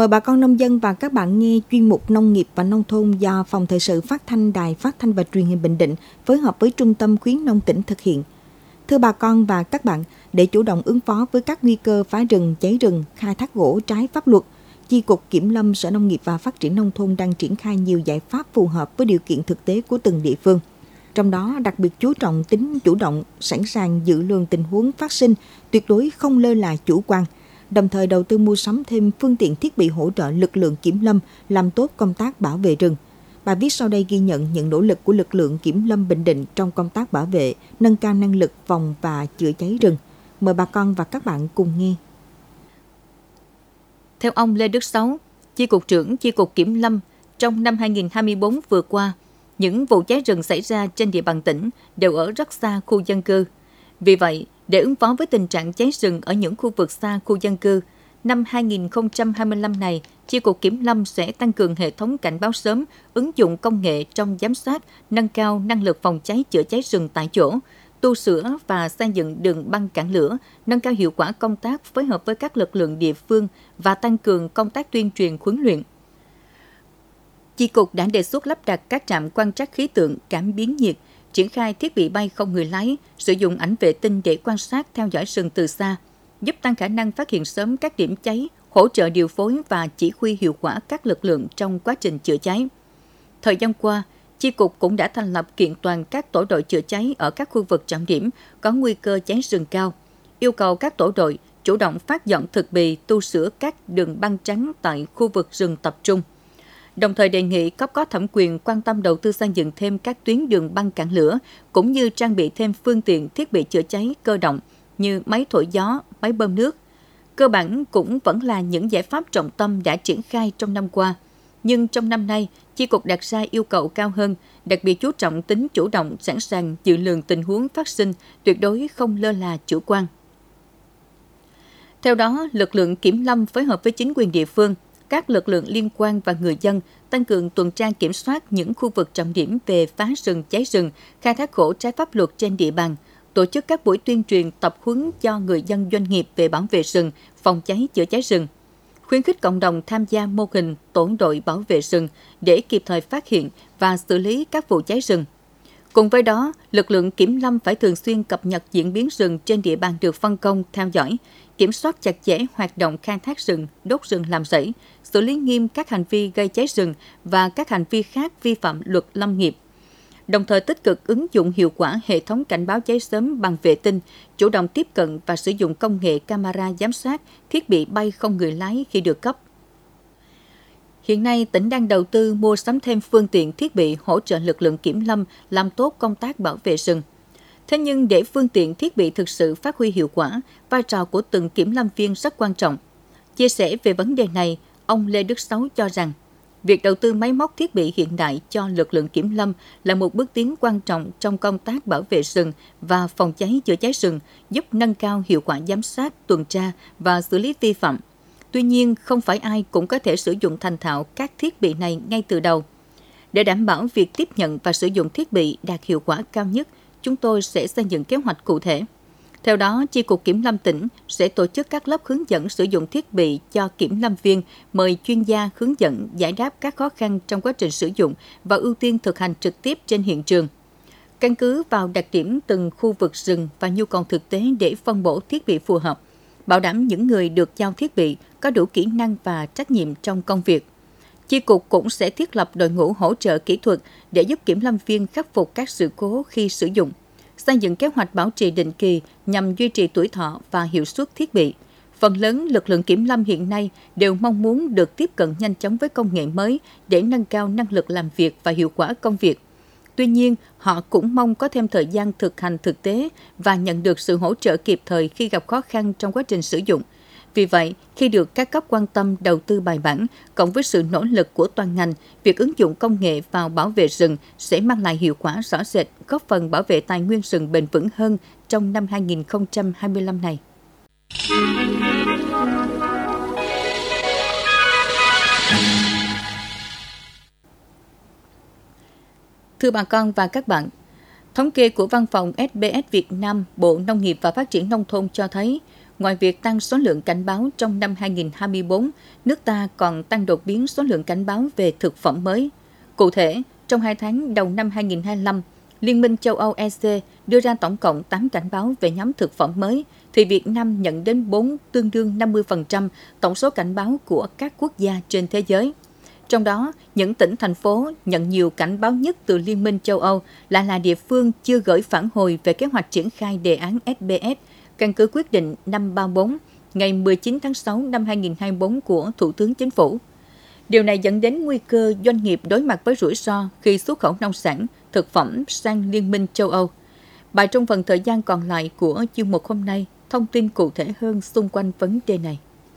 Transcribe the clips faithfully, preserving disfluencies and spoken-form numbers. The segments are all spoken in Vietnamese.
Mời bà con nông dân và các bạn nghe chuyên mục Nông nghiệp và Nông thôn do Phòng Thời sự Phát thanh Đài Phát thanh và Truyền hình Bình Định phối hợp với Trung tâm Khuyến nông tỉnh thực hiện. Thưa bà con và các bạn, để chủ động ứng phó với các nguy cơ phá rừng, cháy rừng, khai thác gỗ trái pháp luật, Chi cục Kiểm lâm Sở Nông nghiệp và Phát triển Nông thôn đang triển khai nhiều giải pháp phù hợp với điều kiện thực tế của từng địa phương. Trong đó đặc biệt chú trọng tính chủ động, sẵn sàng dự lường tình huống phát sinh, tuyệt đối không lơ là chủ quan, đồng thời đầu tư mua sắm thêm phương tiện thiết bị hỗ trợ lực lượng kiểm lâm làm tốt công tác bảo vệ rừng. Bài viết sau đây ghi nhận những nỗ lực của lực lượng kiểm lâm Bình Định trong công tác bảo vệ, nâng cao năng lực phòng và chữa cháy rừng. Mời bà con và các bạn cùng nghe. Theo ông Lê Đức Sáu, Chi cục trưởng Chi cục Kiểm lâm, trong năm hai không hai tư vừa qua, những vụ cháy rừng xảy ra trên địa bàn tỉnh đều ở rất xa khu dân cư. Vì vậy, để ứng phó với tình trạng cháy rừng ở những khu vực xa khu dân cư, năm hai không hai lăm này, Chi cục Kiểm lâm sẽ tăng cường hệ thống cảnh báo sớm, ứng dụng công nghệ trong giám sát, nâng cao năng lực phòng cháy chữa cháy rừng tại chỗ, tu sửa và xây dựng đường băng cản lửa, nâng cao hiệu quả công tác phối hợp với các lực lượng địa phương và tăng cường công tác tuyên truyền huấn luyện. Chi cục đã đề xuất lắp đặt các trạm quan trắc khí tượng, cảm biến nhiệt, triển khai thiết bị bay không người lái, sử dụng ảnh vệ tinh để quan sát theo dõi rừng từ xa, giúp tăng khả năng phát hiện sớm các điểm cháy, hỗ trợ điều phối và chỉ huy hiệu quả các lực lượng trong quá trình chữa cháy. Thời gian qua, Chi cục cũng đã thành lập kiện toàn các tổ đội chữa cháy ở các khu vực trọng điểm có nguy cơ cháy rừng cao, yêu cầu các tổ đội chủ động phát dọn thực bì, tu sửa các đường băng trắng tại khu vực rừng tập trung. Đồng thời đề nghị cấp có thẩm quyền quan tâm đầu tư xây dựng thêm các tuyến đường băng cản lửa, cũng như trang bị thêm phương tiện thiết bị chữa cháy cơ động như máy thổi gió, máy bơm nước. Cơ bản cũng vẫn là những giải pháp trọng tâm đã triển khai trong năm qua. Nhưng trong năm nay, Chi cục đặt ra yêu cầu cao hơn, đặc biệt chú trọng tính chủ động, sẵn sàng dự lường tình huống phát sinh, tuyệt đối không lơ là chủ quan. Theo đó, lực lượng kiểm lâm phối hợp với chính quyền địa phương, các lực lượng liên quan và người dân tăng cường tuần tra kiểm soát những khu vực trọng điểm về phá rừng, cháy rừng, khai thác gỗ trái pháp luật trên địa bàn, tổ chức các buổi tuyên truyền tập huấn cho người dân doanh nghiệp về bảo vệ rừng, phòng cháy chữa cháy rừng, khuyến khích cộng đồng tham gia mô hình tổ đội bảo vệ rừng để kịp thời phát hiện và xử lý các vụ cháy rừng. Cùng với đó, lực lượng kiểm lâm phải thường xuyên cập nhật diễn biến rừng trên địa bàn được phân công, theo dõi, kiểm soát chặt chẽ hoạt động khai thác rừng, đốt rừng làm rẫy, xử lý nghiêm các hành vi gây cháy rừng và các hành vi khác vi phạm luật lâm nghiệp. Đồng thời tích cực ứng dụng hiệu quả hệ thống cảnh báo cháy sớm bằng vệ tinh, chủ động tiếp cận và sử dụng công nghệ camera giám sát, thiết bị bay không người lái khi được cấp. Hiện nay, tỉnh đang đầu tư mua sắm thêm phương tiện thiết bị hỗ trợ lực lượng kiểm lâm làm tốt công tác bảo vệ rừng. Thế nhưng để phương tiện thiết bị thực sự phát huy hiệu quả, vai trò của từng kiểm lâm viên rất quan trọng. Chia sẻ về vấn đề này, ông Lê Đức Sáu cho rằng, việc đầu tư máy móc thiết bị hiện đại cho lực lượng kiểm lâm là một bước tiến quan trọng trong công tác bảo vệ rừng và phòng cháy chữa cháy rừng, giúp nâng cao hiệu quả giám sát, tuần tra và xử lý vi phạm. Tuy nhiên, không phải ai cũng có thể sử dụng thành thạo các thiết bị này ngay từ đầu. Để đảm bảo việc tiếp nhận và sử dụng thiết bị đạt hiệu quả cao nhất, chúng tôi sẽ xây dựng kế hoạch cụ thể. Theo đó, Chi cục Kiểm lâm tỉnh sẽ tổ chức các lớp hướng dẫn sử dụng thiết bị cho kiểm lâm viên, mời chuyên gia hướng dẫn giải đáp các khó khăn trong quá trình sử dụng và ưu tiên thực hành trực tiếp trên hiện trường. Căn cứ vào đặc điểm từng khu vực rừng và nhu cầu thực tế để phân bổ thiết bị phù hợp, bảo đảm những người được giao thiết bị có đủ kỹ năng và trách nhiệm trong công việc. Chi cục cũng sẽ thiết lập đội ngũ hỗ trợ kỹ thuật để giúp kiểm lâm viên khắc phục các sự cố khi sử dụng, xây dựng kế hoạch bảo trì định kỳ nhằm duy trì tuổi thọ và hiệu suất thiết bị. Phần lớn lực lượng kiểm lâm hiện nay đều mong muốn được tiếp cận nhanh chóng với công nghệ mới để nâng cao năng lực làm việc và hiệu quả công việc. Tuy nhiên, họ cũng mong có thêm thời gian thực hành thực tế và nhận được sự hỗ trợ kịp thời khi gặp khó khăn trong quá trình sử dụng. Vì vậy, khi được các cấp quan tâm đầu tư bài bản, cộng với sự nỗ lực của toàn ngành, việc ứng dụng công nghệ vào bảo vệ rừng sẽ mang lại hiệu quả rõ rệt, góp phần bảo vệ tài nguyên rừng bền vững hơn trong năm hai không hai lăm này. Thưa bà con và các bạn, thống kê của Văn phòng ét bê ét Việt Nam, Bộ Nông nghiệp và Phát triển Nông thôn cho thấy, ngoài việc tăng số lượng cảnh báo trong năm hai nghìn không trăm hai mươi tư, nước ta còn tăng đột biến số lượng cảnh báo về thực phẩm mới. Cụ thể, trong hai tháng đầu năm hai nghìn không trăm hai mươi lăm, Liên minh châu Âu E C đưa ra tổng cộng tám cảnh báo về nhóm thực phẩm mới, thì Việt Nam nhận đến bốn, tương đương năm mươi phần trăm tổng số cảnh báo của các quốc gia trên thế giới. Trong đó, những tỉnh, thành phố nhận nhiều cảnh báo nhất từ Liên minh châu Âu là là địa phương chưa gửi phản hồi về kế hoạch triển khai đề án S B S, căn cứ quyết định năm ba bốn ngày mười chín tháng sáu năm hai nghìn không trăm hai mươi tư của Thủ tướng Chính phủ. Điều này dẫn đến nguy cơ doanh nghiệp đối mặt với rủi ro khi xuất khẩu nông sản, thực phẩm sang Liên minh châu Âu. Bài trong phần thời gian còn lại của chuyên mục hôm nay thông tin cụ thể hơn xung quanh vấn đề này.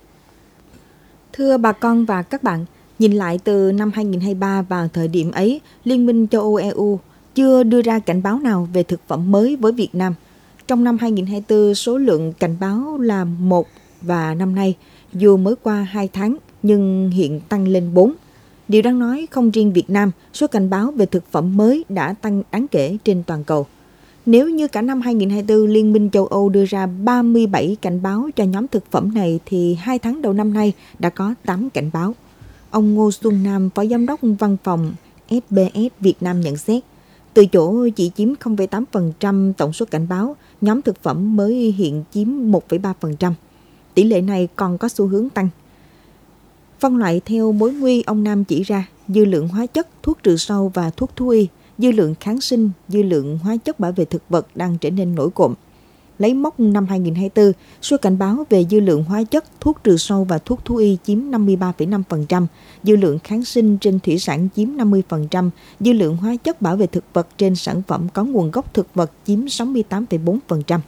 Thưa bà con và các bạn, nhìn lại từ năm hai nghìn không trăm hai mươi ba vào thời điểm ấy, Liên minh châu Âu E U chưa đưa ra cảnh báo nào về thực phẩm mới với Việt Nam. Trong năm hai nghìn không trăm hai mươi tư, số lượng cảnh báo là một và năm nay, dù mới qua hai tháng nhưng hiện tăng lên bốn. Điều đáng nói, không riêng Việt Nam, số cảnh báo về thực phẩm mới đã tăng đáng kể trên toàn cầu. Nếu như cả năm hai nghìn không trăm hai mươi tư, Liên minh châu Âu đưa ra ba mươi bảy cảnh báo cho nhóm thực phẩm này, thì hai tháng đầu năm nay đã có tám cảnh báo. Ông Ngô Xuân Nam, Phó Giám đốc Văn phòng S B S Việt Nam nhận xét, từ chỗ chỉ chiếm không phẩy tám phần trăm tổng số cảnh báo, nhóm thực phẩm mới hiện chiếm một phẩy ba phần trăm. Tỷ lệ này còn có xu hướng tăng. Phân loại theo mối nguy, ông Nam chỉ ra dư lượng hóa chất, thuốc trừ sâu và thuốc thú y, dư lượng kháng sinh, dư lượng hóa chất bảo vệ thực vật đang trở nên nổi cộm. Lấy mốc năm hai nghìn không trăm hai mươi tư, số cảnh báo về dư lượng hóa chất, thuốc trừ sâu và thuốc thú y chiếm năm mươi ba phẩy năm phần trăm, dư lượng kháng sinh trên thủy sản chiếm năm mươi phần trăm, dư lượng hóa chất bảo vệ thực vật trên sản phẩm có nguồn gốc thực vật chiếm sáu mươi tám phẩy bốn phần trăm.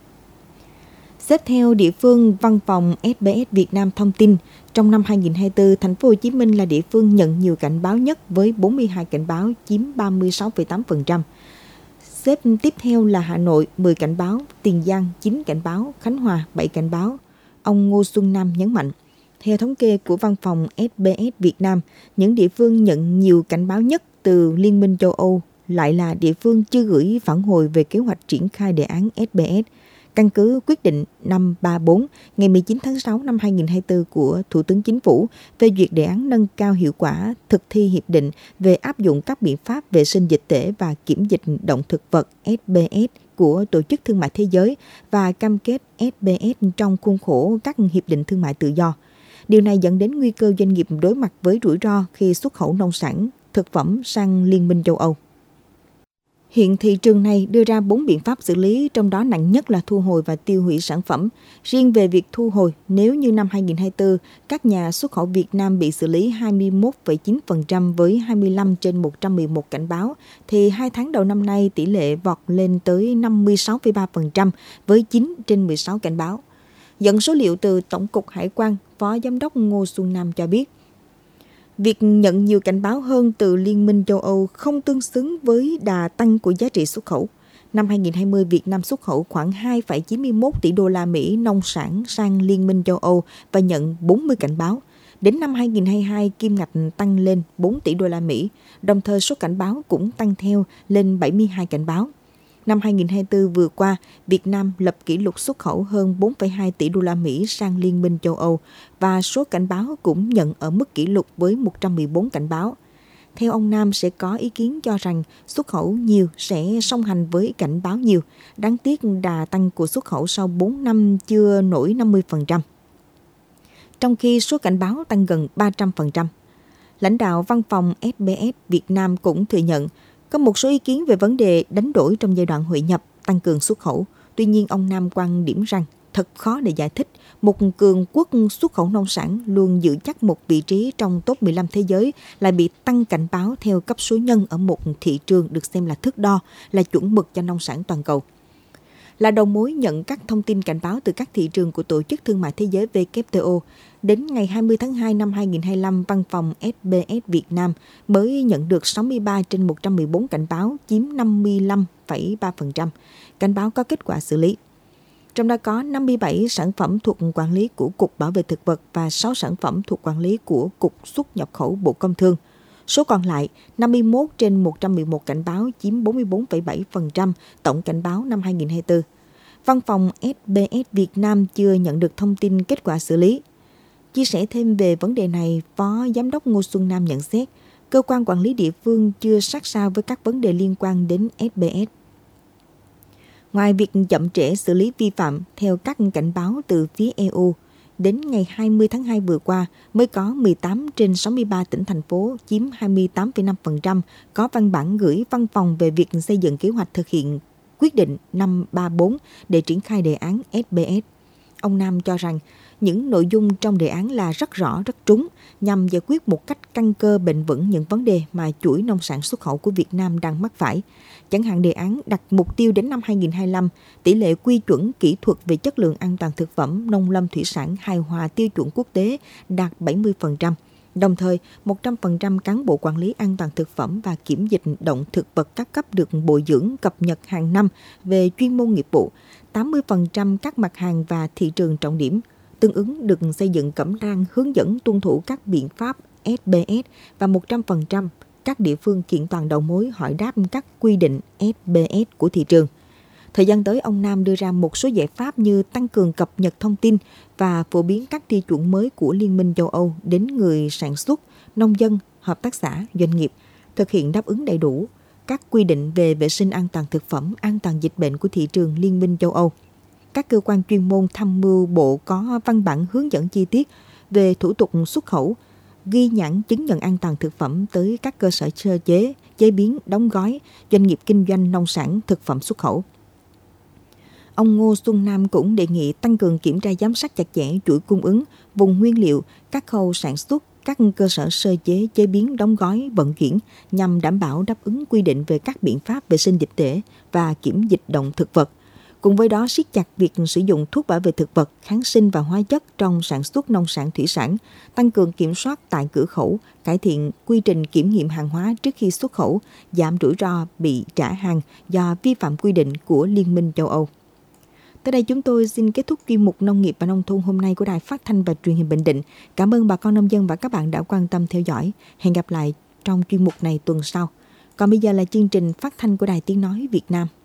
Xếp theo địa phương, Văn phòng S B S Việt Nam thông tin, trong năm hai nghìn không trăm hai mươi tư, thành phố Hồ Chí Minh là địa phương nhận nhiều cảnh báo nhất với bốn mươi hai cảnh báo chiếm ba mươi sáu phẩy tám phần trăm. Xếp tiếp theo là Hà Nội mười cảnh báo, Tiền Giang chín cảnh báo, Khánh Hòa bảy cảnh báo. Ông Ngô Xuân Nam nhấn mạnh, theo thống kê của Văn phòng S B S Việt Nam, những địa phương nhận nhiều cảnh báo nhất từ Liên minh châu Âu lại là địa phương chưa gửi phản hồi về kế hoạch triển khai đề án S B S. Căn cứ quyết định năm ba bốn ngày mười chín tháng sáu năm hai nghìn không trăm hai mươi tư của Thủ tướng Chính phủ phê duyệt đề án nâng cao hiệu quả thực thi hiệp định về áp dụng các biện pháp vệ sinh dịch tễ và kiểm dịch động thực vật S B S của Tổ chức Thương mại Thế giới và cam kết S B S trong khuôn khổ các hiệp định thương mại tự do. Điều này dẫn đến nguy cơ doanh nghiệp đối mặt với rủi ro khi xuất khẩu nông sản, thực phẩm sang Liên minh châu Âu. Hiện thị trường này đưa ra bốn biện pháp xử lý, trong đó nặng nhất là thu hồi và tiêu hủy sản phẩm. Riêng về việc thu hồi, nếu như năm hai nghìn không trăm hai mươi tư, các nhà xuất khẩu Việt Nam bị xử lý hai mươi mốt phẩy chín phần trăm với hai mươi lăm trên một trăm mười một cảnh báo, thì hai tháng đầu năm nay tỷ lệ vọt lên tới năm mươi sáu phẩy ba phần trăm với chín trên mười sáu cảnh báo. Dẫn số liệu từ Tổng cục Hải quan, Phó Giám đốc Ngô Xuân Nam cho biết, việc nhận nhiều cảnh báo hơn từ Liên minh châu Âu không tương xứng với đà tăng của giá trị xuất khẩu. Năm hai nghìn không trăm hai mươi, Việt Nam xuất khẩu khoảng hai phẩy chín mươi mốt tỷ đô la Mỹ nông sản sang Liên minh châu Âu và nhận bốn mươi cảnh báo. Đến năm hai nghìn không trăm hai mươi hai, kim ngạch tăng lên bốn tỷ đô la Mỹ, đồng thời số cảnh báo cũng tăng theo lên bảy mươi hai cảnh báo. Năm hai nghìn không trăm hai mươi tư vừa qua, Việt Nam lập kỷ lục xuất khẩu hơn bốn phẩy hai tỷ đô la Mỹ sang Liên minh châu Âu và số cảnh báo cũng nhận ở mức kỷ lục với một trăm mười bốn cảnh báo. Theo ông Nam, sẽ có ý kiến cho rằng xuất khẩu nhiều sẽ song hành với cảnh báo nhiều. Đáng tiếc đà tăng của xuất khẩu sau bốn năm chưa nổi năm mươi phần trăm, trong khi số cảnh báo tăng gần ba trăm phần trăm. Lãnh đạo Văn phòng S B S Việt Nam cũng thừa nhận có một số ý kiến về vấn đề đánh đổi trong giai đoạn hội nhập, tăng cường xuất khẩu. Tuy nhiên, ông Nam quan điểm rằng thật khó để giải thích một cường quốc xuất khẩu nông sản luôn giữ chắc một vị trí trong top mười lăm thế giới lại bị tăng cảnh báo theo cấp số nhân ở một thị trường được xem là thước đo, là chuẩn mực cho nông sản toàn cầu. Là đầu mối nhận các thông tin cảnh báo từ các thị trường của Tổ chức Thương mại Thế giới W T O, đến ngày hai mươi tháng hai năm hai nghìn không trăm hai mươi lăm, Văn phòng S B S Việt Nam mới nhận được sáu mươi ba trên một trăm mười bốn cảnh báo, chiếm năm mươi lăm phẩy ba phần trăm. Cảnh báo có kết quả xử lý. Trong đó có năm mươi bảy sản phẩm thuộc quản lý của Cục Bảo vệ Thực vật và sáu sản phẩm thuộc quản lý của Cục Xuất nhập khẩu Bộ Công Thương. Số còn lại, năm mươi mốt trên một trăm mười một cảnh báo, chiếm bốn mươi bốn phẩy bảy phần trăm tổng cảnh báo năm hai nghìn không trăm hai mươi tư. Văn phòng ét bê ét Việt Nam chưa nhận được thông tin kết quả xử lý. Chia sẻ thêm về vấn đề này, Phó Giám đốc Ngô Xuân Nam nhận xét, cơ quan quản lý địa phương chưa sát sao với các vấn đề liên quan đến ét bê ét. Ngoài việc chậm trễ xử lý vi phạm theo các cảnh báo từ phía e u, đến ngày hai mươi tháng hai vừa qua mới có mười tám trên sáu mươi ba tỉnh thành phố chiếm hai mươi tám phẩy năm phần trăm có văn bản gửi văn phòng về việc xây dựng kế hoạch thực hiện quyết định năm ba bốn để triển khai đề án ét bê ét. Ông Nam cho rằng những nội dung trong đề án là rất rõ, rất trúng, nhằm giải quyết một cách căn cơ bền vững những vấn đề mà chuỗi nông sản xuất khẩu của Việt Nam đang mắc phải. Chẳng hạn đề án đặt mục tiêu đến năm hai không hai lăm, tỷ lệ quy chuẩn kỹ thuật về chất lượng an toàn thực phẩm, nông lâm thủy sản hài hòa tiêu chuẩn quốc tế đạt bảy mươi phần trăm. Đồng thời, một trăm phần trăm cán bộ quản lý an toàn thực phẩm và kiểm dịch động thực vật các cấp được bồi dưỡng cập nhật hàng năm về chuyên môn nghiệp vụ, tám mươi phần trăm các mặt hàng và thị trường trọng điểm tương ứng được xây dựng cẩm nang hướng dẫn tuân thủ các biện pháp ét bê ét và một trăm phần trăm các địa phương kiện toàn đầu mối hỏi đáp các quy định ét bê ét của thị trường. Thời gian tới, ông Nam đưa ra một số giải pháp như tăng cường cập nhật thông tin và phổ biến các tiêu chuẩn mới của Liên minh châu Âu đến người sản xuất, nông dân, hợp tác xã, doanh nghiệp, thực hiện đáp ứng đầy đủ các quy định về vệ sinh an toàn thực phẩm, an toàn dịch bệnh của thị trường Liên minh châu Âu. Các cơ quan chuyên môn tham mưu Bộ có văn bản hướng dẫn chi tiết về thủ tục xuất khẩu, ghi nhãn chứng nhận an toàn thực phẩm tới các cơ sở sơ chế, chế biến, đóng gói, doanh nghiệp kinh doanh nông sản, thực phẩm xuất khẩu. Ông Ngô Xuân Nam cũng đề nghị tăng cường kiểm tra giám sát chặt chẽ chuỗi cung ứng, vùng nguyên liệu, các khâu sản xuất, các cơ sở sơ chế, chế biến, đóng gói, vận chuyển nhằm đảm bảo đáp ứng quy định về các biện pháp vệ sinh dịch tễ và kiểm dịch động thực vật. Cùng với đó, siết chặt việc sử dụng thuốc bảo vệ thực vật, kháng sinh và hóa chất trong sản xuất nông sản thủy sản, tăng cường kiểm soát tại cửa khẩu, cải thiện quy trình kiểm nghiệm hàng hóa trước khi xuất khẩu, giảm rủi ro bị trả hàng do vi phạm quy định của Liên minh châu Âu. Tới đây chúng tôi xin kết thúc chuyên mục Nông nghiệp và Nông thôn hôm nay của Đài Phát thanh và Truyền hình Bình Định. Cảm ơn bà con nông dân và các bạn đã quan tâm theo dõi. Hẹn gặp lại trong chuyên mục này tuần sau. Còn bây giờ là chương trình phát thanh của Đài Tiếng Nói Việt Nam.